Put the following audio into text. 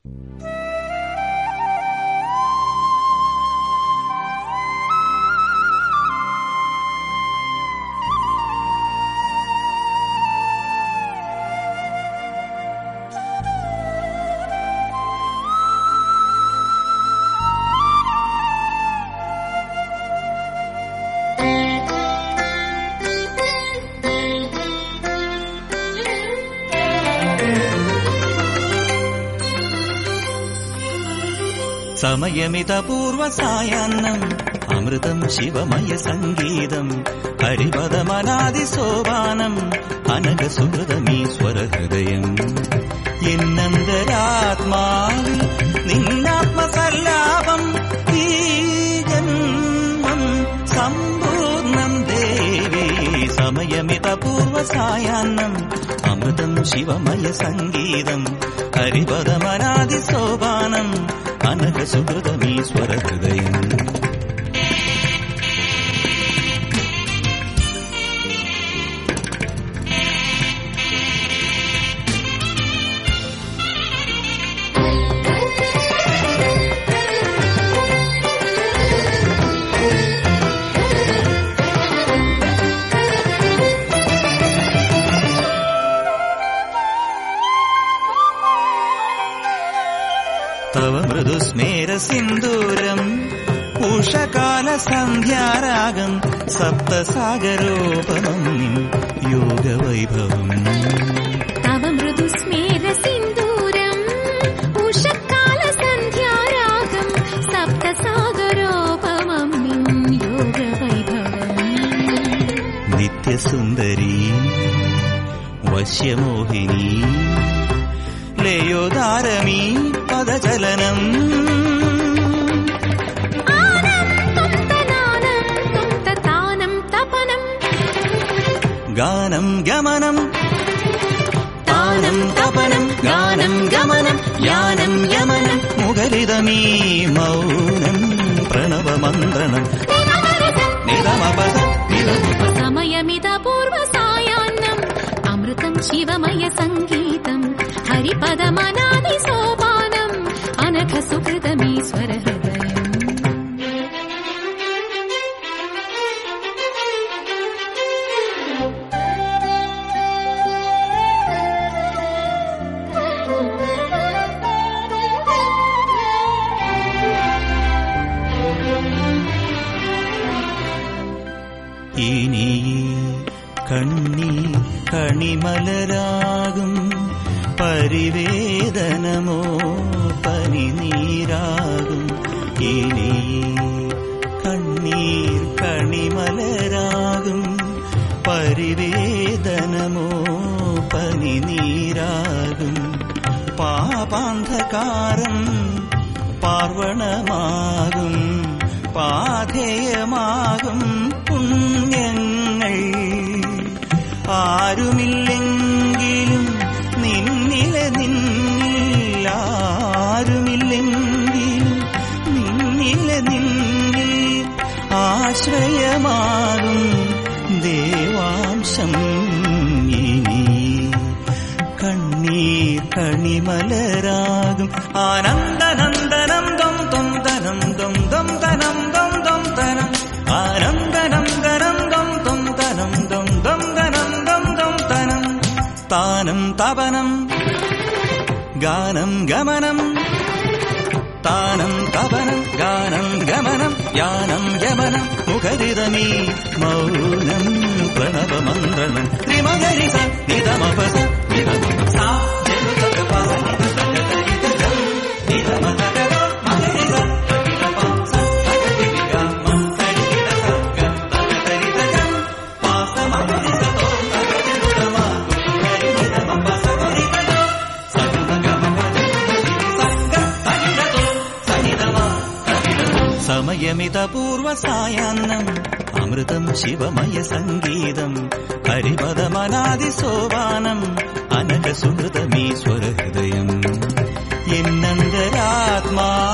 സമയമിതപൂർവസായാന്നം അമൃതം ശിവമയ സംഗീതം ഹരിപദമനാദിസോപാനം അനഘസുഹൃതമീശ്വരഹൃദയം എന്നന്തരാത്മാവിൽ നിന്നാത്മസല്ലാപം ഈ ജന്മം സമ്പൂർണം ദേവി. സമയമിതപൂർവസായാന്നം അമൃതം ശിവമയ സംഗീതം ഹരിപദമനാദിസോപാനം അനഘസുഹൃതമീശ്വരഹൃദയം. തവ മൃദുസ്മേരസിന്ദൂരം ഉഷകാലസന്ധ്യാരാഗം സപ്തസാഗരോപമം യോഗവൈഭവം. തവ മൃദുസ്മേരസിന്ദൂരം ഉഷകാലസന്ധ്യാരാഗം സപ്തസാഗരോപമം യോഗവൈഭവം. നിത്യസുന്ദരീ വശ്യമോഹിനി ലയോദാരമീ പദചലനം. ഗാനം ഗമനം താനം തപനം ഗാനം ഗമനം യാനം യമനം മുഖരിതമീ മൗനം പ്രണവമന്ത്രണം. സമയമിതപൂർവസായാന്നം അമൃതം ശിവമയ സംഗീതം ഹരിപദമനാദിസോപാനം അനഘസുഹൃതമീശ്വരഹൃദയം. ഇനി കണ്ണി കണിമലരാകും പരിവേദനമോ പനിനീരാകും. ഇനി കണ്ണീർ കണിമലരാകും പരിവേദനമോ പനിനീരാകും. പാപാന്ധകാരം പാർവണമാകും പാഥേയമാകും പുണ്യങ്ങൾ. ആരുമില്ലെങ്കിലും നിന്നിലെ നിന്നിൽ ആരുമില്ലെങ്കിലും നിന്നിലെ നിന്നിൽ ആശ്രയമാകും ദേവാംശം. ഇനി കണ്ണീർ കണിമലരാകും ആനന്ദനന്ദനം ദം ദം തനം ദം ദം തനം ദം ദം തനം ആനന്ദനന്ദനം ദം ദം തനം ദം ദം തനം ദം ദം തനം. താനം തപനം ഗാനം ഗമനം താനം തപനം ഗാനം ഗമനം യാനം യമനം മുഖരിതമീ മൗനം പ്രണവമന്ത്രണം. ത്രിമകരിസ നിതമപസ നിതമപസ സമയമിതപൂർവസായാന്നം അമൃതം ശിവമയ സംഗീതം ഹരിപദമനാദിസോപാനം അനഘസുഹൃതമീശ്വരഹൃദയം എന്നന്തരാത്മാ